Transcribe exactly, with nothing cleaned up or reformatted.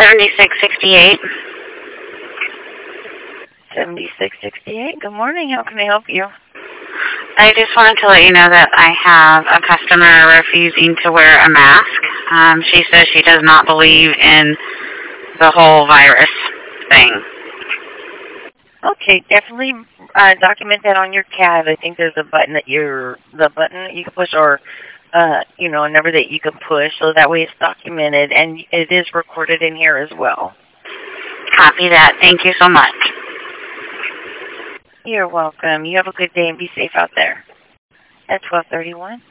seventy-six sixty-eight. seventy-six sixty-eight. Good morning. How can I help you? I just wanted to let you know that I have a customer refusing to wear a mask. Um, she says she does not believe in the whole virus thing. Okay, definitely uh, document that on your C A D. I think there's a button that you're the button that you can push, or uh, you know, a number that you can push, so that way it's documented and it is recorded in here as well. Copy that. Thank you so much. You're welcome. You have a good day and be safe out there. At twelve thirty-one.